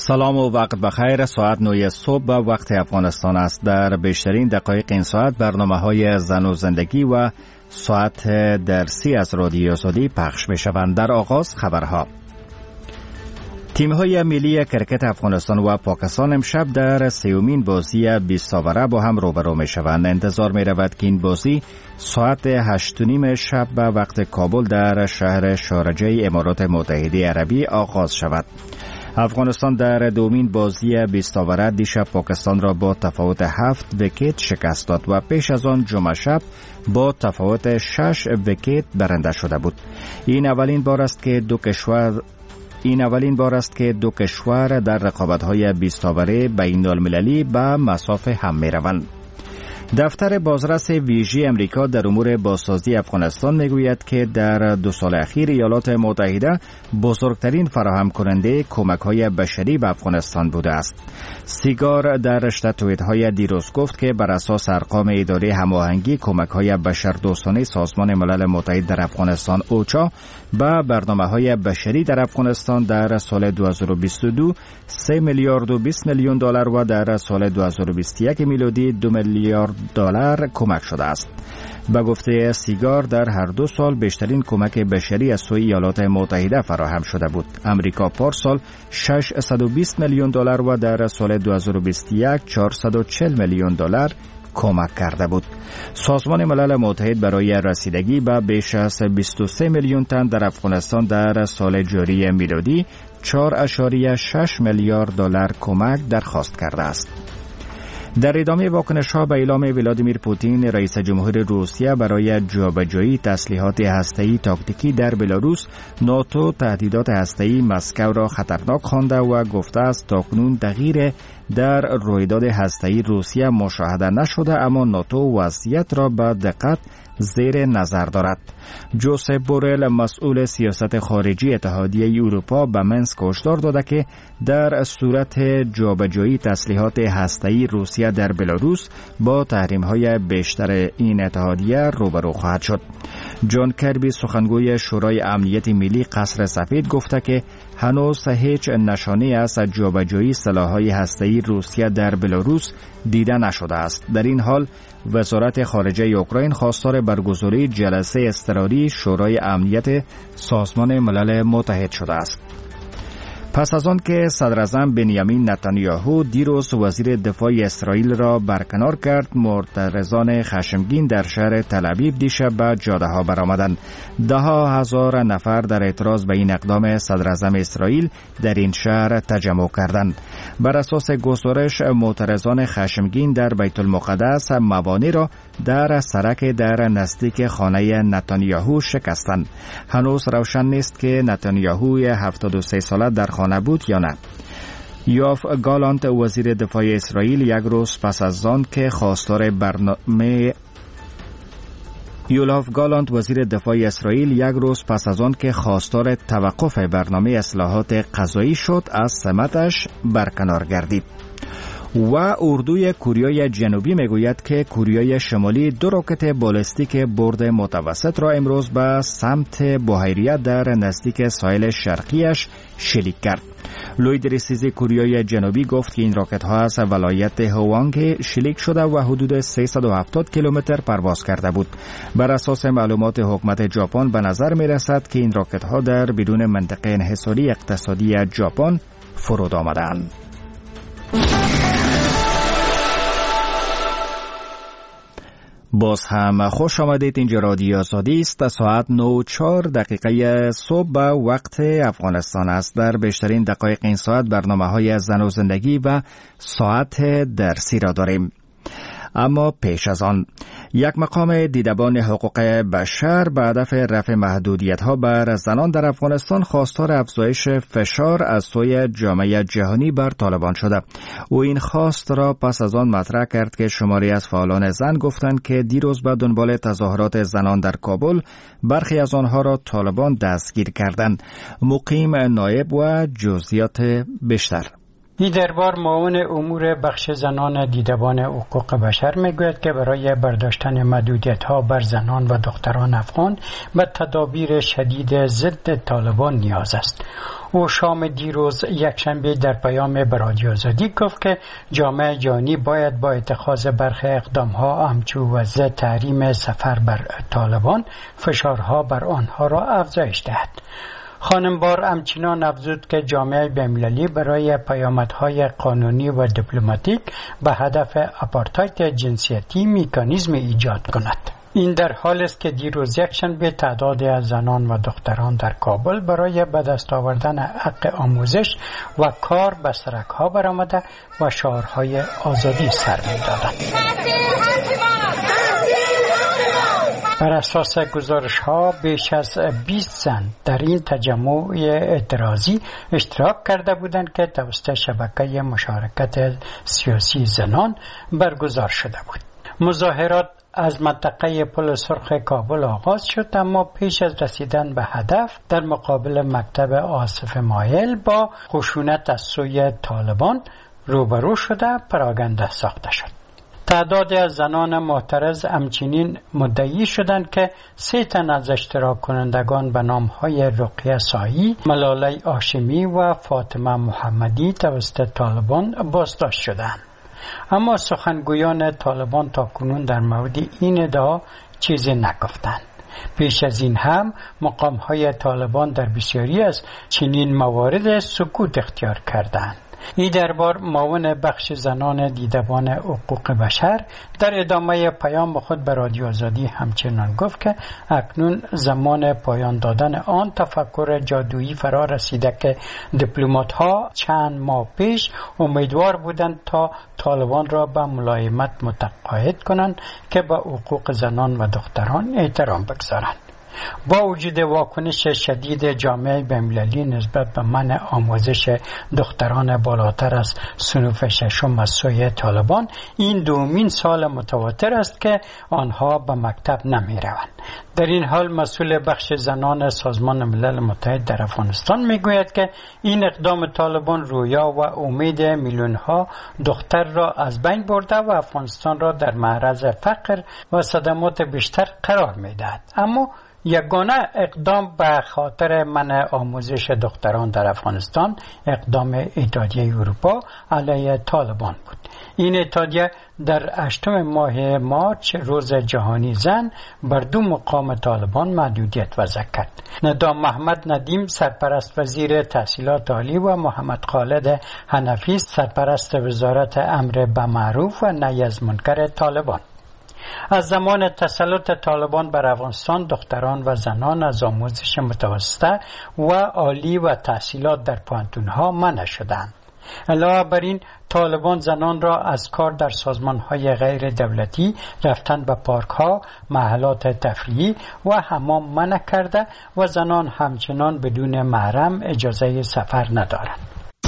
سلام و وقت بخیر. ساعت 9 صبح به وقت افغانستان است. در بیشترین دقایق این ساعت برنامه‌های زن و زندگی و ساعت درسی از رادیو آزادی پخش می‌شوند. در آغاز خبرها. تیم‌های ملی کرکت افغانستان و پاکستان امشب در سومین بازی 20 اوره با هم روبرو می‌شوند. انتظار می‌رود که این بازی ساعت 8:30 شب به وقت کابل در شهر شارجه امارات متحده عربی آغاز شود. افغانستان در دومین بازی 20 اوره دیشب پاکستان را با تفاوت 7 ویکت شکست داد و پیش از آن جمعه شب با تفاوت 6 ویکت برنده شده بود. این اولین بار است که دو کشور در رقابت‌های 20 اوره بین‌المللی به مسافه هم می‌روند. دفتر بازرس ویژه امریکا در امور بازسازی افغانستان میگوید که در 2 سال اخیر ایالات متحده بزرگترین فراهم کننده کمک‌های بشری به افغانستان بوده است. سیگار در رشته توییت‌های دیروز گفت که بر اساس ارقام اداره هماهنگی کمک‌های بشردوستانه سازمان ملل متحد در افغانستان اوچا به برنامه‌های بشری در افغانستان در سال 2022 $3 میلیارد و 20 میلیون دلار و در سال 2021 میلادی $2 میلیارد کمک شده است. به گفته سیگار در هر 2 سال بیشترین کمک بشری از سوی ایالات متحده فراهم شده بود. امریکا پارسال $620 میلیون و در سال 2021 $440 میلیون کمک کرده بود. سازمان ملل متحد برای رسیدگی به بیش از 23 میلیون تن در افغانستان در سال جاری میلادی $4.6 میلیارد کمک درخواست کرده است. در ادامه واکنش‌ها به اعلام ولادیمیر پوتین رئیس جمهور روسیه برای جابجایی تسلیحات هسته‌ای تاکتیکی در بلاروس، ناتو تهدیدات هسته‌ای مسکو را خطرناک خوانده و گفته است تاکنون تغییر در رویداد هسته‌ای روسیه مشاهده نشده، اما ناتو وضعیت را به دقت زیر نظر دارد. جوزپ بورل مسئول سیاست خارجی اتحادیه اروپا به منسک هشدار داده که در صورت جابجایی تسلیحات هسته‌ای روسیه در بلاروس با تحریم‌های بیشتر این اتحادیه روبرو خواهد شد. جان کربی سخنگوی شورای امنیت ملی قصر سفید گفته که هنوز هیچ نشانه‌ای از جابجایی سلاح‌های هسته‌ای روسیه در بلاروس دیده نشده است. در این حال وزارت خارجه اوکراین خواستار برگزاری جلسه اضطراری شورای امنیت سازمان ملل متحد شده است. پس از آن که صدر اعظم بنیامین نتانیاهو دیروز وزیر دفاع اسرائیل را برکنار کرد، معترضان خشمگین در شهر تل‌آویو دیشب به جاده‌ها برآمدند. 10,000 نفر در اعتراض به این اقدام صدر اعظم اسرائیل در این شهر تجمع کردند. بر اساس گزارش معترضان خشمگین در بیت المقدس موانع را در سرک در نزدیک خانه نتانیاهو شکستند. هنوز روشن نیست که نتانیاهو 73 ساله در خانه بود یا نه. یوآف گالانت وزیر دفاع اسرائیل یک روز پس از آن که خواستار توقف برنامه اصلاحات قضایی شد از سمتش برکنار گردید. و اردوی کوریای جنوبی میگوید که کوریای شمالی 2 راکت بالستیک برد متوسط را امروز به سمت بحیره در نزدیک ساحل شرقیش شلیک کرد. لوید رسیزی کوریای جنوبی گفت که این راکت ها از ولایت هوانگ شلیک شده و حدود 370 کیلومتر پرواز کرده بود. بر اساس معلومات حکومت ژاپن به نظر می رسد که این راکت ها در بدون منطقه انحصاری اقتصادی ژاپن فرود آمدند. باز هم خوش آمدید. اینجا رادیو آزادی است. ساعت 9:04 صبح به وقت افغانستان است. در بیشترین دقایق این ساعت برنامه‌های زن و زندگی و ساعت درسی را داریم. اما پیش از آن یک مقام دیدبان حقوق بشر به هدف رفع محدودیت‌ها بر زنان در افغانستان خواستار افزایش فشار از سوی جامعه جهانی بر طالبان شده. او این خواست را پس از آن مطرح کرد که شماری از فعالان زن گفتند که دیروز به دنبال تظاهرات زنان در کابل برخی از آنها را طالبان دستگیر کردند. مقیم نایب و جزئیات بیشتر. این دربار معاون امور بخش زنان دیدبان حقوق بشر میگوید که برای برداشتن محدودیت‌ها بر زنان و دختران افغان به تدابیر شدید ضد طالبان نیاز است. او شام دیروز یکشنبه در پیام به رادیو آزادی گفت که جامعه جهانی باید با اتخاذ برخی اقدام‌ها همچون وضع تحریم سفر بر طالبان فشارها بر آنها را افزایش دهد. خانم بار همچنان افزود که جامعه بین‌المللی برای پیامدهای قانونی و دیپلماتیک به هدف آپارتاید جنسیتی مکانیزم ایجاد کند. این در حالی است که دیروز یکشنبه تعدادی از زنان و دختران در کابل برای به دست آوردن حق آموزش و کار به سرک‌ها برآمده و شعارهای آزادی سر می‌دادند. بر اساس گزارش‌ها بیش از 20 زن در این تجمع اعتراضی اشتراک کرده بودند که توسط شبکه مشارکت سیاسی زنان برگزار شده بود. مظاهرات از منطقه پل سرخ کابل آغاز شد، اما پیش از رسیدن به هدف در مقابل مکتب آصف مایل با خشونت از سوی طالبان روبرو شده پراگنده ساخته شد. تعدادی از زنان معترض همچنین مدعی شدند که 3 تن از اشتراک کنندگان به نام‌های رقیه سایی، ملاله هاشمی و فاطمه محمدی توسط طالبان بازداشت شدند. اما سخنگویان طالبان تاکنون در مورد این ادعا چیزی نگفتند. پیش از این هم مقام‌های طالبان در بسیاری از چنین موارد سکوت اختیار کردند. این دربار معاون بخش زنان دیدبان حقوق بشر در ادامه پیام خود به رادیو آزادی همچنان گفت که اکنون زمان پایان دادن آن تفکر جادویی فرا رسیده که دیپلمات‌ها چند ماه پیش امیدوار بودند تا طالبان را به ملایمت متقاعد کنند که به حقوق زنان و دختران احترام بگذارند. با وجود واکنش شدید جامعه بین‌المللی نسبت به منع آموزش دختران بالاتر از صنف 6 از سوی طالبان، این دومین سال متواتر است که آنها به مکتب نمی روند. در این حال مسئول بخش زنان سازمان ملل متحد در افغانستان میگوید که این اقدام طالبان رویا و امید میلیون‌ها دختر را از بین برده و افغانستان را در معرض فقر و صدمات بیشتر قرار میدهد. اما یگانه اقدام به خاطر منع آموزش دختران در افغانستان اقدام اتحادیه اروپا علیه طالبان بود. این اتحادیه در 8 ماه مارچ روز جهانی زن بر 2 مقام طالبان محدودیت وضع کرد. ندا محمد ندیم سرپرست وزیر تحصیلات عالی و محمد خالد حنفی سرپرست وزارت امر بالمعروف و نهی از منکر طالبان. از زمان تسلط طالبان بر افغانستان دختران و زنان از آموزش متوسطه و عالی و تحصیلات در پوهنتون‌ها منع شدند. علاوه بر این طالبان زنان را از کار در سازمان‌های غیر دولتی، رفتن به پارک‌ها، محلات تفریحی و حمام منع کرده و زنان همچنان بدون محرم اجازه سفر ندارند.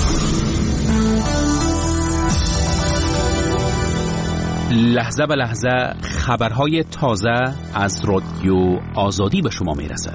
لحظه به لحظه خبرهای تازه از رادیو آزادی به شما میرسد.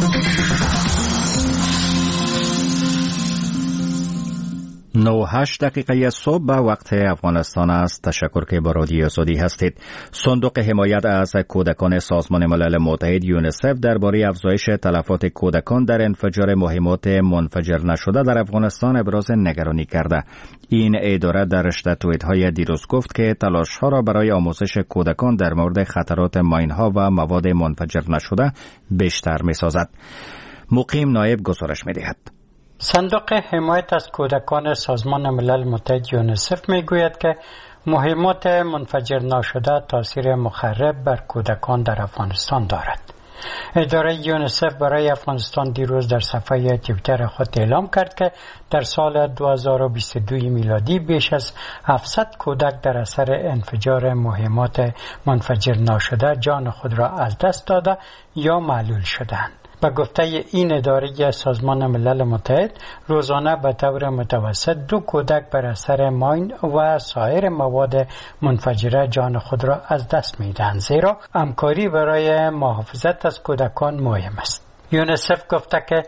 9:08 دقیقه صبح به وقت افغانستان است. تشکر که با رادیو آزادی هستید. صندوق حمایت از کودکان سازمان ملل متحد یونیسف درباره افزایش تلفات کودکان در انفجار مهمات منفجر نشده در افغانستان ابراز نگرانی کرده. این اداره در رشته توییت‌های دیروز گفت که تلاش‌ها را برای آموزش کودکان در مورد خطرات ماین‌ها و مواد منفجر نشده بیشتر می‌سازد. مقیم نایب گزارش می‌دهد. صندوق حمایت از کودکان سازمان ملل متحد یونیسف میگوید که مهمات منفجر نشده تاثیر مخرب بر کودکان در افغانستان دارد. اداره یونیسف برای افغانستان دیروز در صفحه توییتر خود اعلام کرد که در سال 2022 میلادی بیش از 700 کودک در اثر انفجار مهمات منفجر نشده جان خود را از دست داده یا معلول شدند. به گفته این اداره سازمان ملل متحد روزانه به طور متوسط 2 کودک بر اثر ماین و سایر مواد منفجره جان خود را از دست می‌دهند، زیرا همکاری برای محافظت از کودکان مهم است. یونیسف گفته که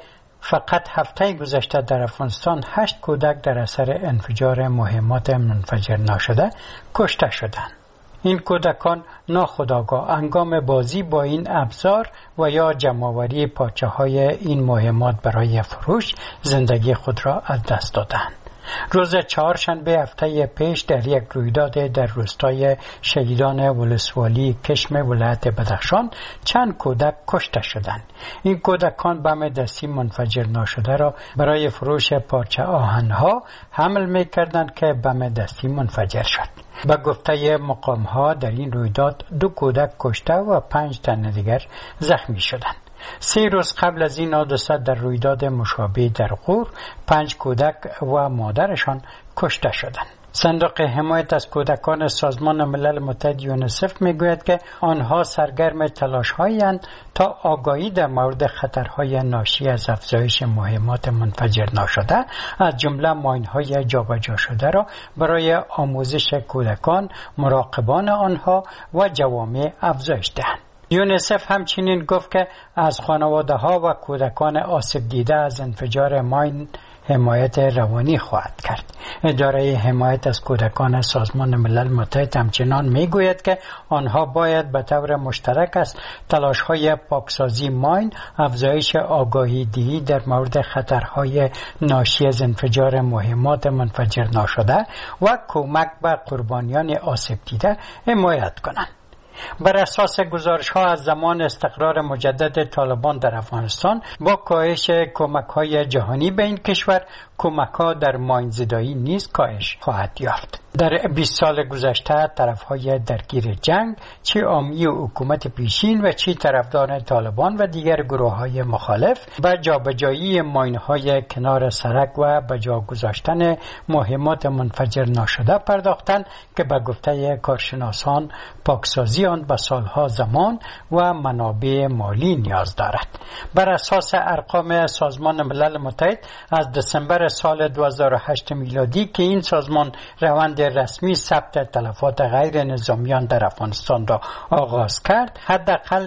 فقط هفته گذشته در افغانستان 8 کودک در اثر انفجار مهمات منفجر ناشده کشته شدند. این کودکان ناخودآگاه هنگام بازی با این ابزار و یا جمع‌آوری پارچه‌های این مهمات برای فروش زندگی خود را از دست دادند. روز چهارشنبه هفته پیش در یک رویداد در روستای شهیدان ولسوالی کشم ولایت بدخشان چند کودک کشته شدند. این کودکان بم دستی منفجر ناشده را برای فروش پارچه آهن‌ها حمل می‌کردند که بم دستی منفجر شد. به گفته مقام‌ها در این رویداد 2 کودک کشته و 5 تن دیگر زخمی شدند. 3 روز قبل از این حادثه در رویداد مشابه در غور 5 کودک و مادرشان کشته شدند. صندوق حمایت از کودکان سازمان ملل متحد یونیسف میگوید که آنها سرگرم تلاش‌هایند تا آگاهی در مورد خطرهای ناشی از افزایش مهمات منفجر ناشده از جمله ماین‌های جابجا شده را برای آموزش کودکان، مراقبان آنها و جوامع افزایش دهند. یونیسف همچنین گفت که از خانواده‌ها و کودکان آسیب دیده از انفجار ماین حمایت روانی خواهد کرد. اداره حمایت از کودکان سازمان ملل متحد همچنان میگوید که آنها باید به طور مشترک از تلاش‌های پاکسازی ماین، افزایش آگاهی دهی در مورد خطرهای ناشی از انفجار مهمات منفجر ناشده و کمک به قربانیان آسیب دیده حمایت کنند. بر اساس گزارش‌ها از زمان استقرار مجدد طالبان در افغانستان با کاهش کمک‌های جهانی به این کشور، کمک‌ها در ماین‌زدایی نیز کاهش خواهد یافت. در 20 سال گذشته طرف‌های درگیر جنگ، چه عامی و حکومت پیشین و چه طرفدار طالبان و دیگر گروه‌های مخالف، به جابجایی ماین‌های کنار سرک و به جا گذاشتن مهمات منفجر ناشده پرداختند که به گفته کارشناسان پاکسازی آن به سالها زمان و منابع مالی نیاز دارد. بر اساس ارقام سازمان ملل متحد از دسامبر سال 2008 میلادی که این سازمان روند رسمی ثبت تلفات غیر نظامیان در افغانستان را آغاز کرد، حداقل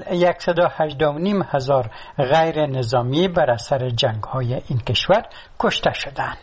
118,500 هزار غیر نظامی بر اثر جنگ‌های این کشور کشته شدند.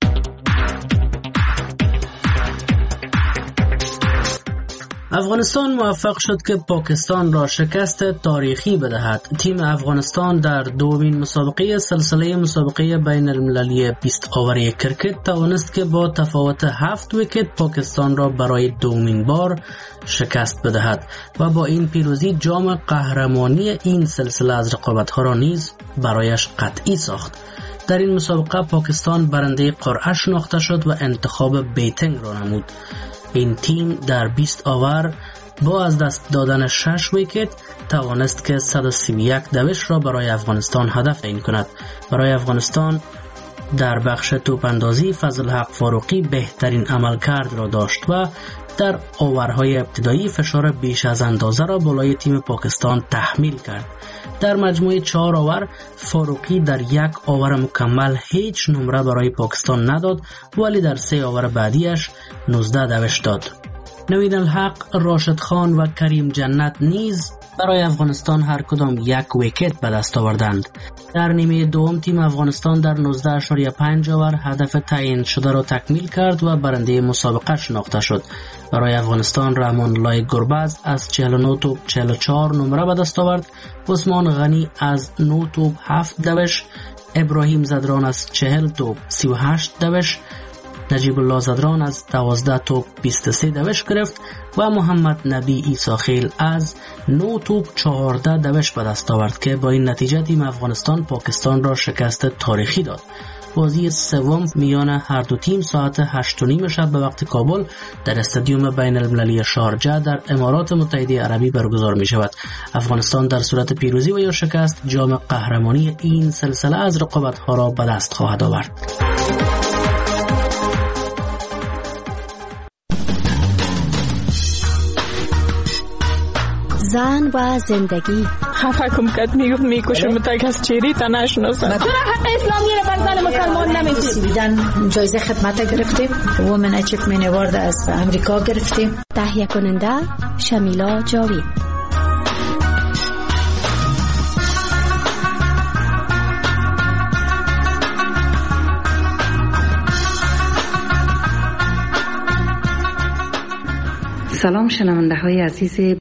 افغانستان موفق شد که پاکستان را شکست تاریخی بدهد. تیم افغانستان در دومین مسابقه سلسله مسابقه بین المللی 20 اووری کرکت توانست که با تفاوت 7 ویکت پاکستان را برای دومین بار شکست بدهد و با این پیروزی جام قهرمانی این سلسله از رقابت‌ها را نیز برایش قطعی ساخت. در این مسابقه پاکستان برنده قرعه شناخته شد و انتخاب بیتینگ را نمود. این تیم در 20 اوور با از دست دادن 6 ویکت توانست که 131 دوش را برای افغانستان هدف تعیین کند. برای افغانستان در بخش توپ اندازی فضلحق فاروقی بهترین عملکرد را داشت و در اوورهای ابتدایی فشار بیش از اندازه را بالای تیم پاکستان تحمیل کرد. در مجموع 4 اوور فاروقی در 1 اوور مکمل هیچ نمره برای پاکستان نداد، ولی در 3 اوور بعدیش 19 دوش داد. نوید الحق، راشد خان و کریم جنت نیز برای افغانستان هر کدام 1 ویکت به دست آوردند. در نیمه دوم تیم افغانستان در 19.5 اوور هدف تعیین شده را تکمیل کرد و برنده مسابقه شناخته شد. برای افغانستان رحمان الله گربز از 49 توپ 44 نمره به دست آورد، عثمان غنی از 9 توپ 7 دوش، ابراهیم زدران از 40 توپ 38 دوش، نجیب الله زدران از 12 توپ 23 دوش گرفت و محمد نبی عیساخیل از 9 توپ 14 دوش به دست آورد که با این نتیجه تیم افغانستان پاکستان را شکست تاریخی داد. بازی سوم میان هر دو تیم ساعت 8:30 شب به وقت کابل در استادیوم بین المللی شارجه در امارات متحده عربی برگزار می شود. افغانستان در صورت پیروزی و یا شکست جام قهرمانی این سلسله از رقابت‌ها را به دست خواهد آورد. زن و زندگی حکم کرد میکشم تا کس چیری تا نشناسم. تو حق اسلامی را بر زن مسلمان نمیدی. سویدن جایزه خدمت گرفتیم. وومن اچیومنت اوارد از امریکا گرفتیم. تهیه کننده شمیلا جاوید. سلام شنونده های عزیز